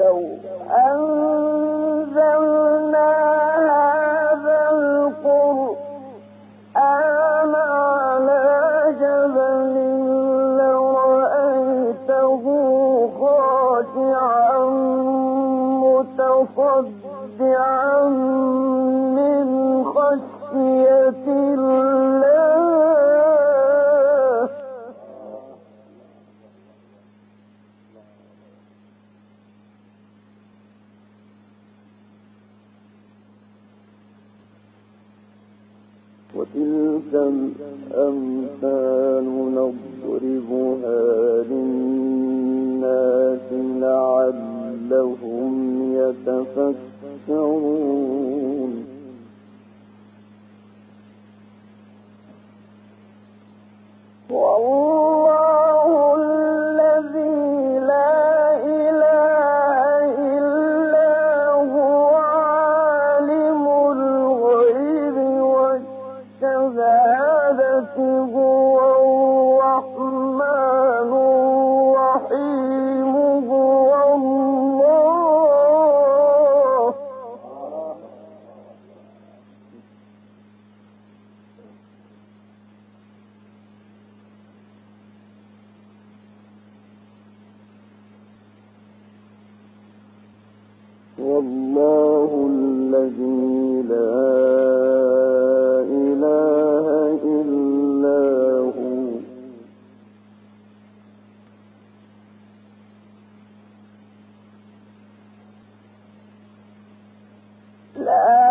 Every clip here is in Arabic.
لو أنزلنا هذا القرآن على جبل لرأيته خاشعا متصدعا من خشية الله. وتلك الأمثال نضربها للناس لعلهم يتفكرون. والله الذي لا إله إلا هو عالم الغيب والشهادة هو الرحمن الرحيم هو الله. والله الذي لا إله إلا هو. لا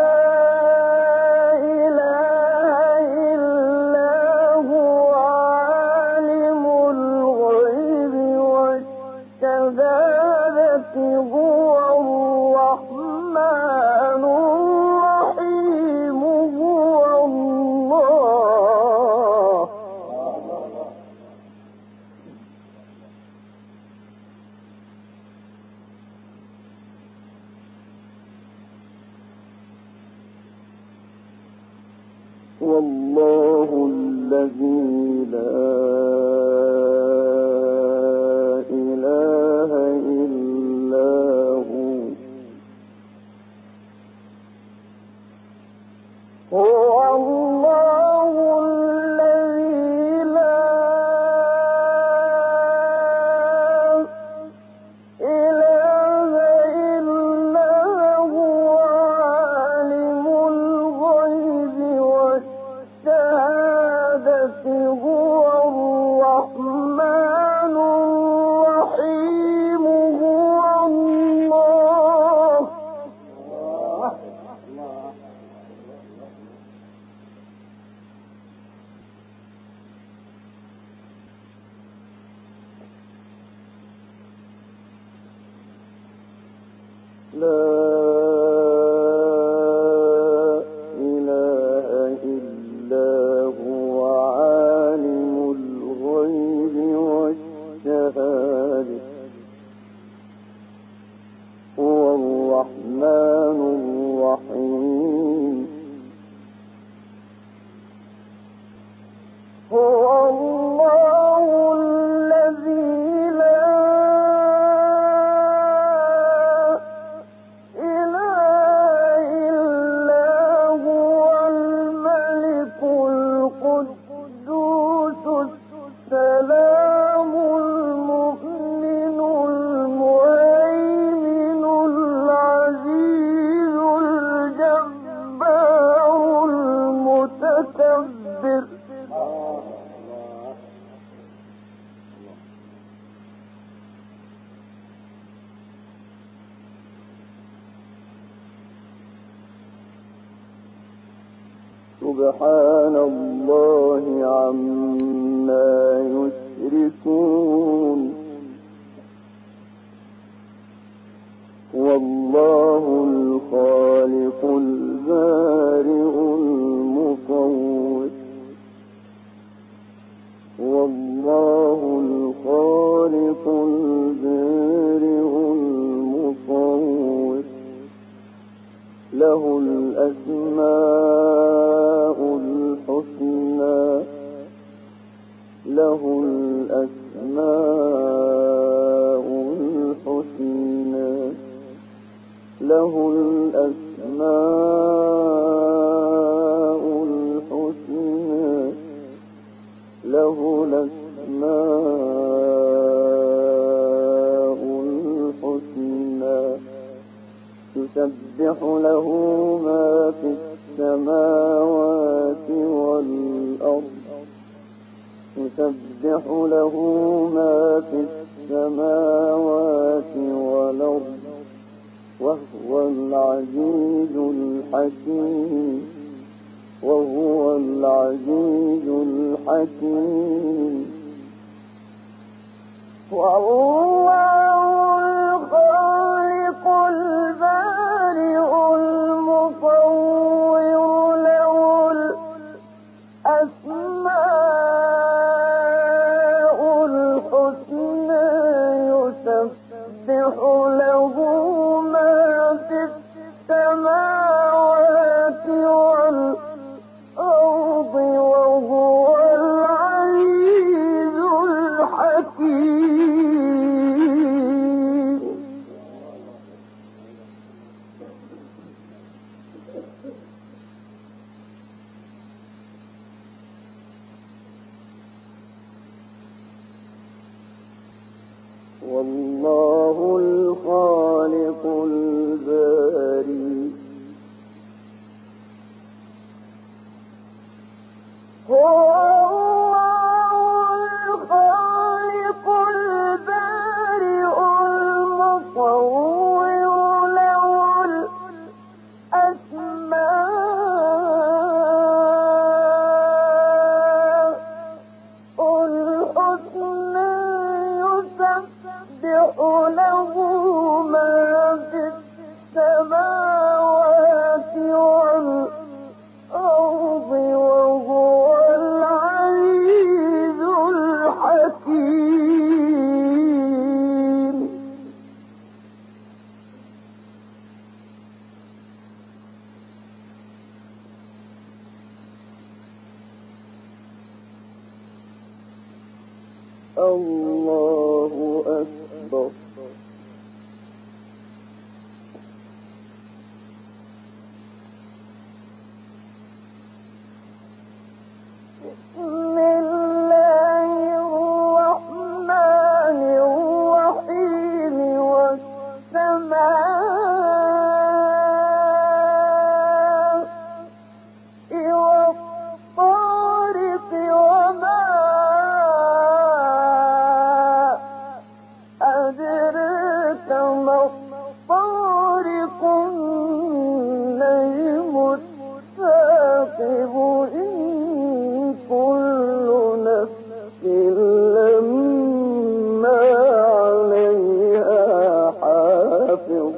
إله إلا هو عالم الغيب والشهادة هو الرحمن الرحيم هو الله. والله الذي لا إله إلا هو. هو الله الذي لا إله إلا هو عالم الغيب والشهادة هو الرحمن الرحيم هو الله. لا إله إلا هو عالم الغيب والشهادة هو الرحمن الرحيم هو الله الذي لا إله إلا هو الملك القدوس السلام المؤمن المهيمن العزيز الجبار المتكبر. سبحان الله عما يشركون. والله الخالق البارئ المصور. والله الخالق البارئ المصور له الأسماء الحسنى له الأسماء الحسنى. له الأسماء الحسنى له الأسماء الحسنى يسبح له ما في السماوات والأرض يسبح له ما في السماوات والأرض وهو العزيز الحكيم وهو العزيز الحكيم والله الخالق البارئ المصور له الأسماء الحسنى يسبح له ما في السماوات والأرض وهو العزيز الحكيم والله الخالق البارئ هو الخالق البارئ المصور له الأسماء الحسنى يسبح له ما في السماوات والأرض وهو العزيز الحكيم الله أكبر بسم الله الرحمن الرحيم والسماء والطارق وما أدرك ما الطارق النجم الثاقب إن كل نفس لما عليها حافظ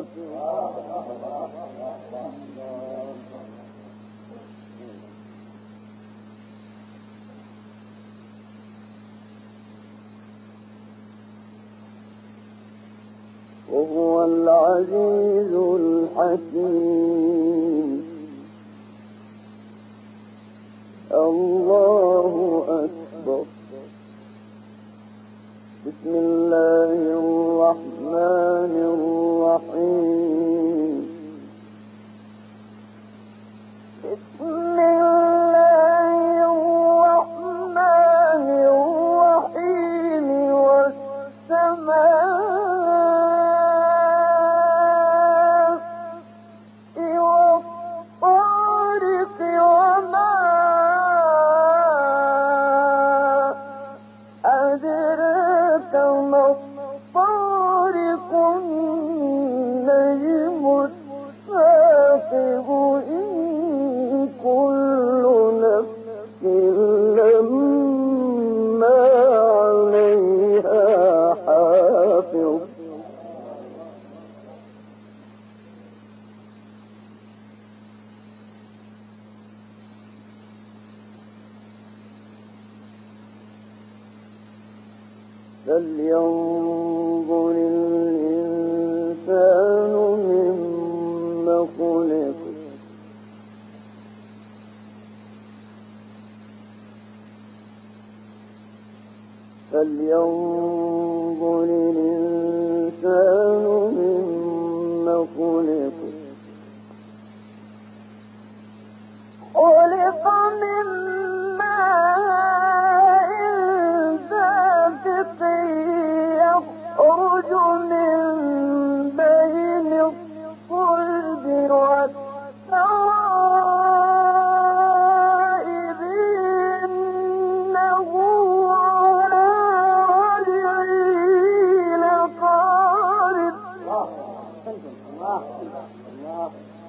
وهو العزيز الحكيم الله أكبر بسم الله الرحمن الرحيم بسم الله الرحمن الرحيم والسماء والطارق وما أدرك ما الطارق النجم الثاقب إن كل نفس لما عليها حافظ فلينظر الإنسان مما خلق فلينظر الإنسان مما خلق خلق من ماء دافق يخرج من بين الصلب والترائب إنه على رجعه لقادر. الله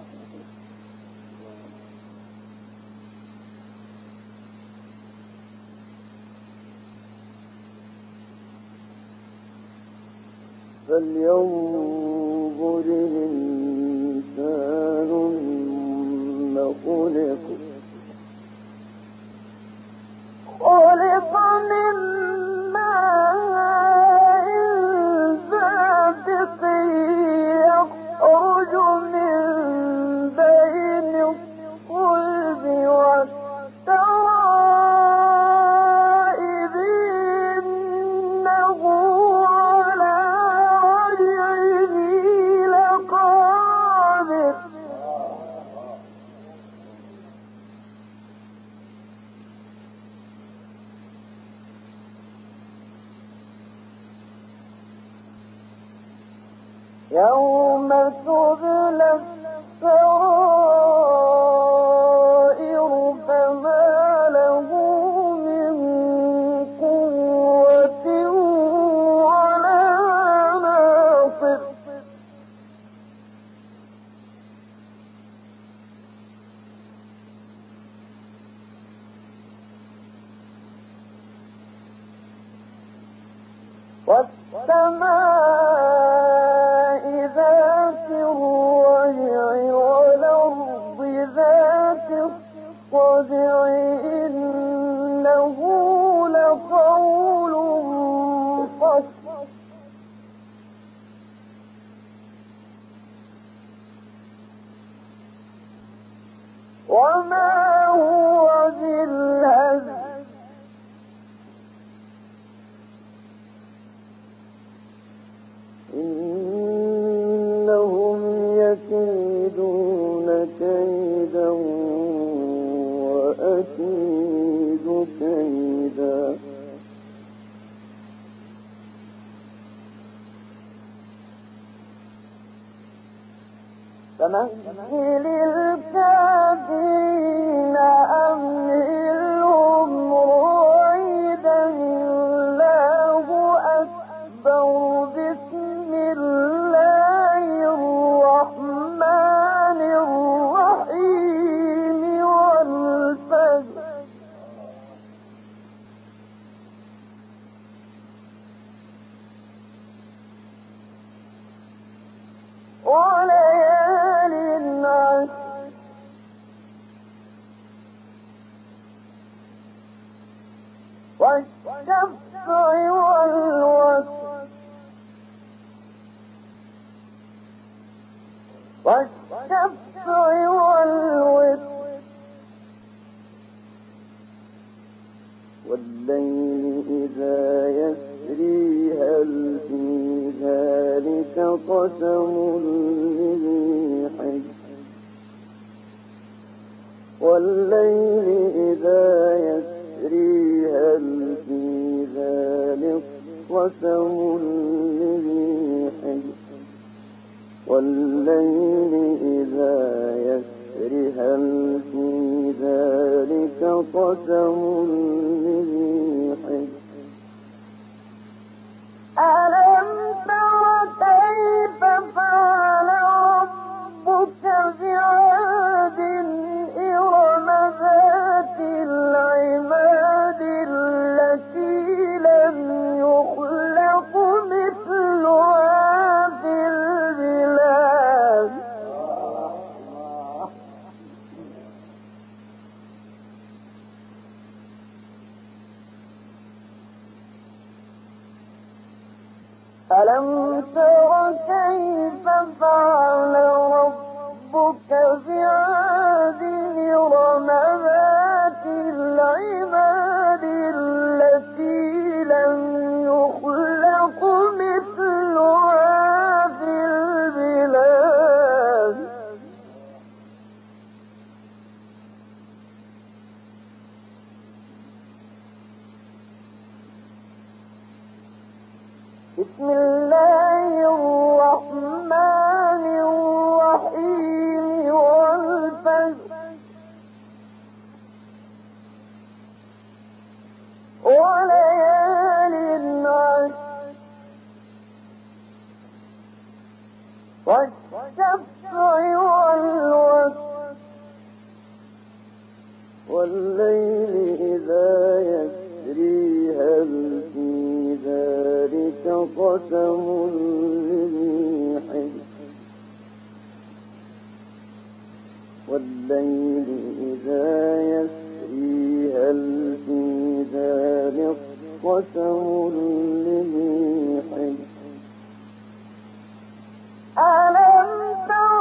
فلينظر الإنسان مما خلق من ماء دافق يخرج من بين الصلب والترائب إنه على رجعه لقادر. يوم تبلى السرائر فما له من قوة ولا ناصر. والسماء ذات الرجع والأرض ذات الصدع إنه لقول فصل. وما هو بالهزل إنهم يكيدون كيدا وأكيد كيدا. فمهل الكافرين أمهلهم رويدا الله أكبر. بسم الله الرحمن الرحيم والفجر. وليال عشر والشفع والوتر والليل إذا يسري هل في ذلك قسم لذي حجر. والليل إذا يسري هل في ذلك قسم لذي حجر. والليل إذا يسري هل في ذلك قسم لذي حجر. ألم تر كيف فعل ربك بعاد إرم ذات العماد التي لم يخلق مثلها في البلاد. ألم تر كيف فعل ربك بعاد إرم ذات العماد التي لم يخلق مثلها في البلاد. بسم الله الرحمن الرحيم والفجر وليال عشر والشفع والوتر والليل إذا يسري هل في ذلك قسم لذي حجر والليل إذا يسري هل في ذلك قسم لذي حجر ألم تر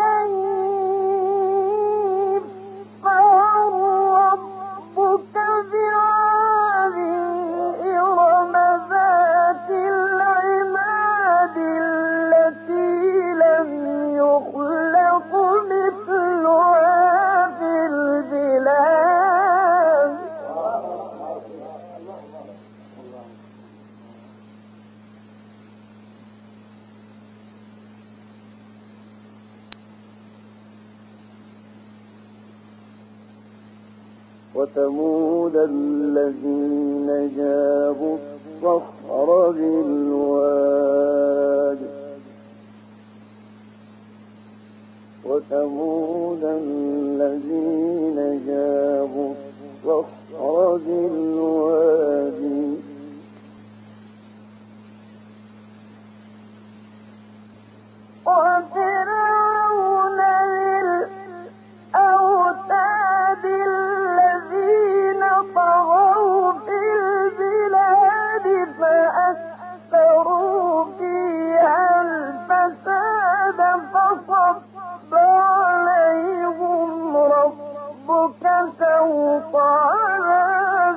كيف فعل ربك بعاد إرم ذات العماد التي لم يخلق مثلها في البلاد وثمود الذين جابوا الصخر بالواد وثمود الذين جابوا الصخر بالواد وفرعون ذي الأوتاد الذين طغوا في البلاد فأكثروا فيها الفساد فصب عليهم ربك سوط عذاب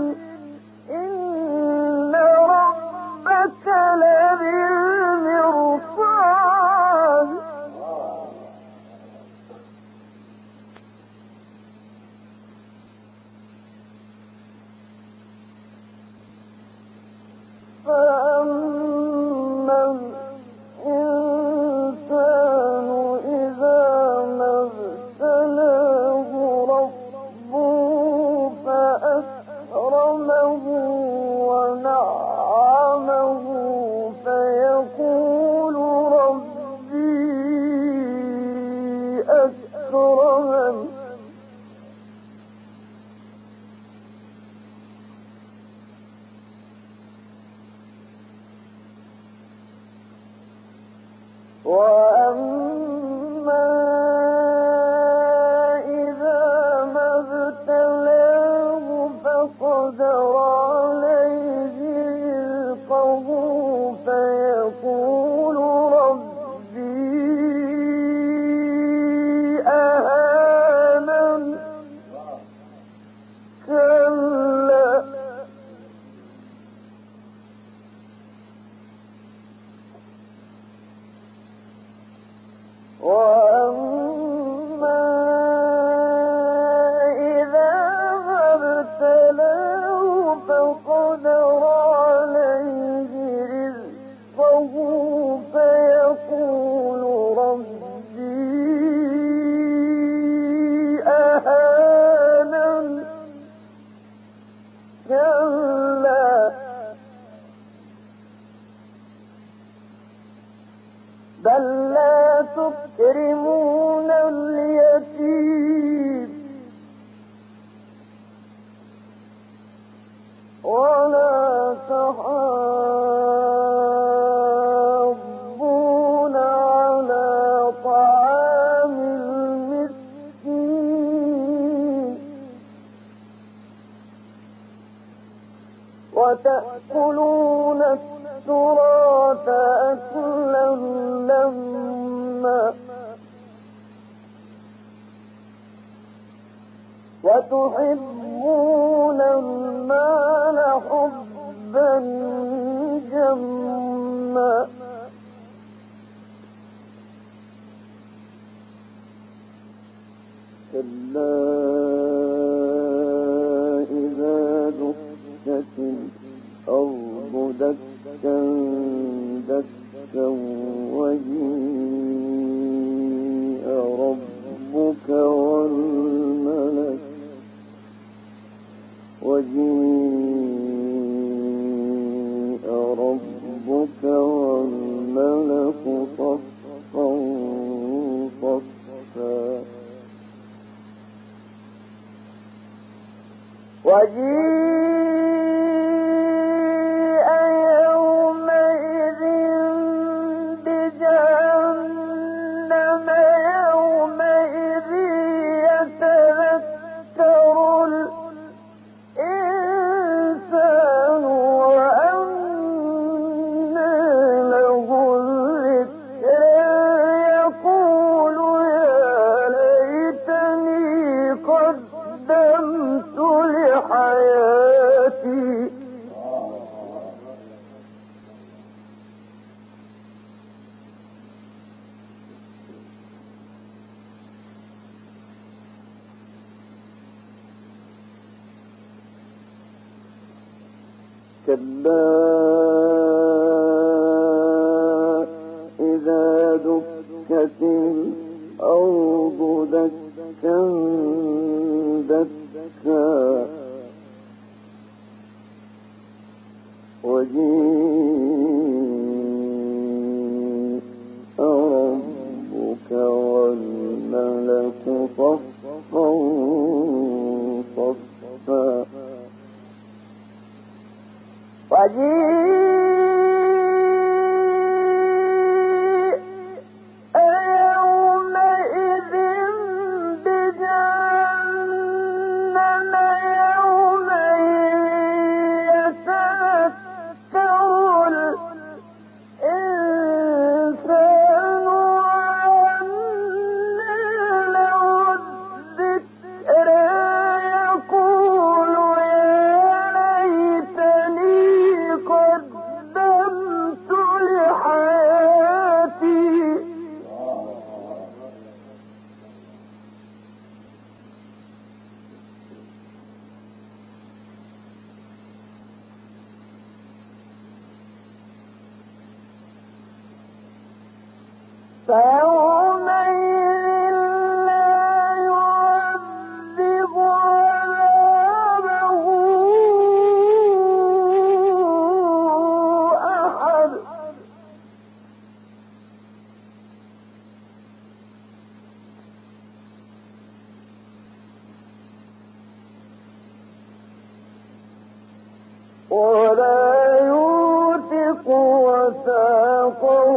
إن ربك لبالمرصاد فأما الإنسان إذا ما ابتلاه ربه فأكرمه ونعمه فيقول ربي أكرمن وأما إذا ما ابتلاه فقدر عليه رزقه فيقول ربي أهانن كلا وأما إذا ما ابتلاه فقدر عليه رزقه فيقول ربي أهانن كلا بل لا تكرمون اليتيم ولا تحاضون على طعام المسكين وتأكلون التراث أكلا لما وتحبون المال حبا جما كلا إذا دكت الأرض دكا دكا وجيء ربك والملك صفا صفا وجيء يومئذ بجهنم يومئذ يتذكر الإنسان وأنى له الذكرى يقول يا ليتني قدمت لحياتي كلا إذا دكت الأرض دكا دكا وجيء ربك والملك صفا صفا وجيء يومئذ بجهنم يومئذ يتذكر الإنسان وأنى له الذكرى يقول يا ليتني قدمت لحياتي فيومئذ لا يعذب عذابه أحد ولا يوثق وثاقه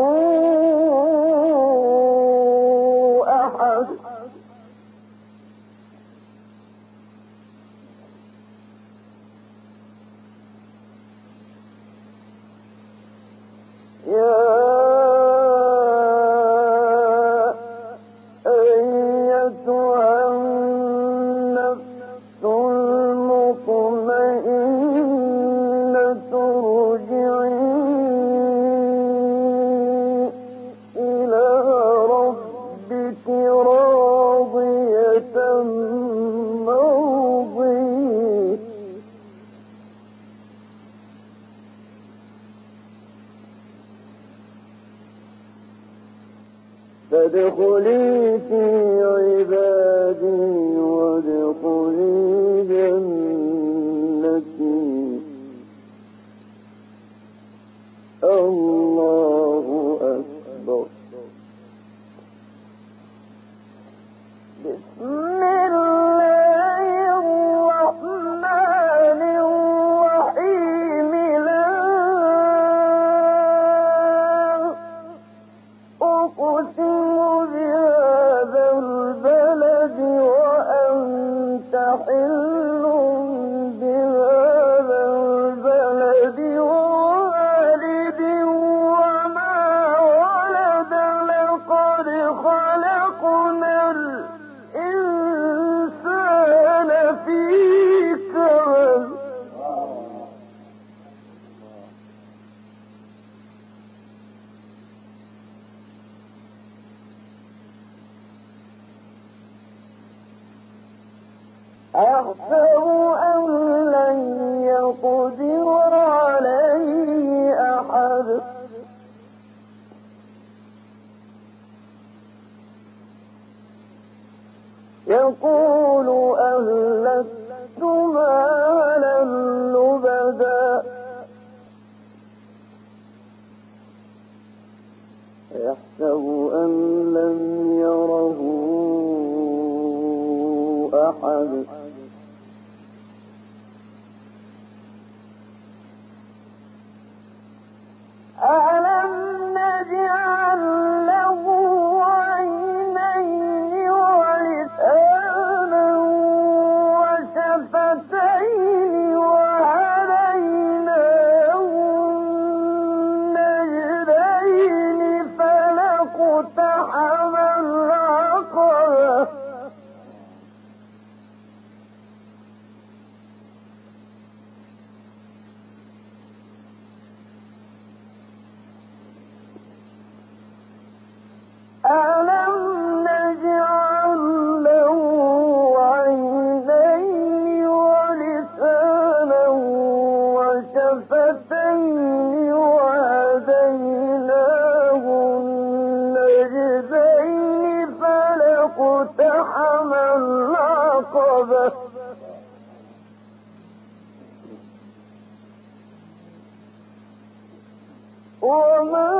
أحد يا أيتها النفس المطمئنة ارجعي إلى ربك راضية مرضية فادخلي في عبادي وادخلي جنتي الله أكبر بسم الله الرحمن الرحيم لا أقسم بهذا البلد وأنت حل بهذا البلد ووالد وما ولد لقد خلقنا الإنسان في كبد أحسب أن لن يقدر عليه أحد ألم نجعل له عينين ولسانا وشفتين وهديناه النجدين فلاقتحم العقبة ألم نجعل له عينين ولسانا وشفتين وهديناه النجدين فلاقتحم العقبة وما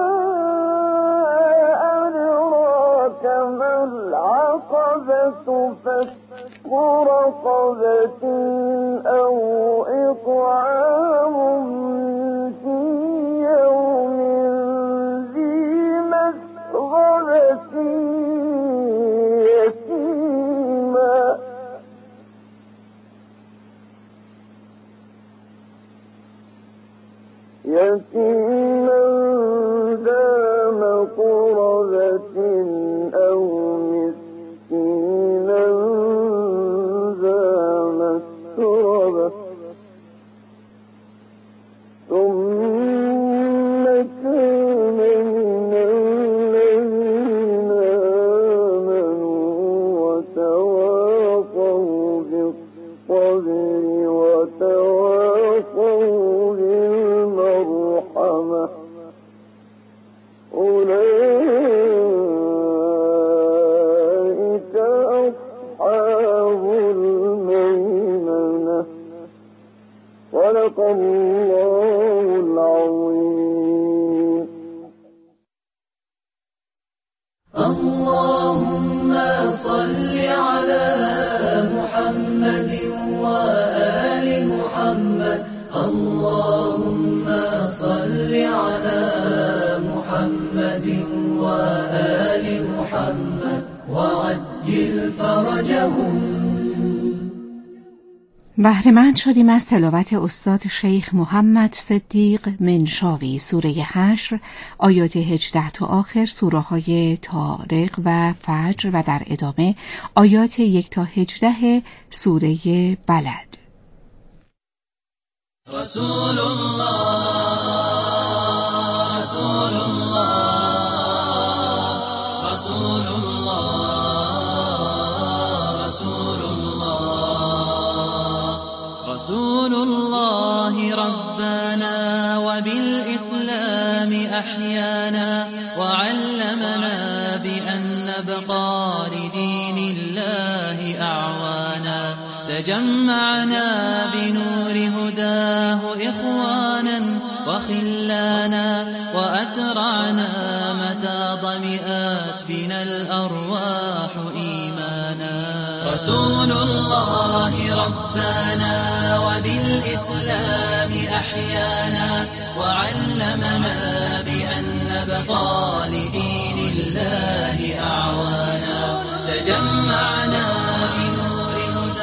ما العقبة فك رقبة أو إطعام في يوم ذي مسغبة يتيما ذا مقربة أو مسكينا ذا مسربة ثم كان من الذين آمنوا وتواصوا بالصبر وتواصوا بالمرحمة أولئك أصحاب الميمنة صدق الله العظيم. اللهم صل على محمد وآل محمد. اللهم صل على محمد وآل محمد وعجل فرجهم. بهره‌مند شدیم از تلاوت استاد شیخ محمد صدیق منشاوی سوره حشر آیات 18 تا آخر، سوره های طارق و فجر و در ادامه آیات 1 تا 18 سوره بلد. رسول الله رسول الله رسول الله رسول الله رسول الله ربنا وبالإسلام أحيانا وعلمنا بأن نبقى لدين الله أعوانا تجمعنا بنور هداه إخوانا وخلانا وأترعنا متى ضمئات بنا الأرواح إيمانا. رسول الله ربنا وبالإسلام أحيانا وعلمنا بأن نبقى لدين الله أعوانا تجمعنا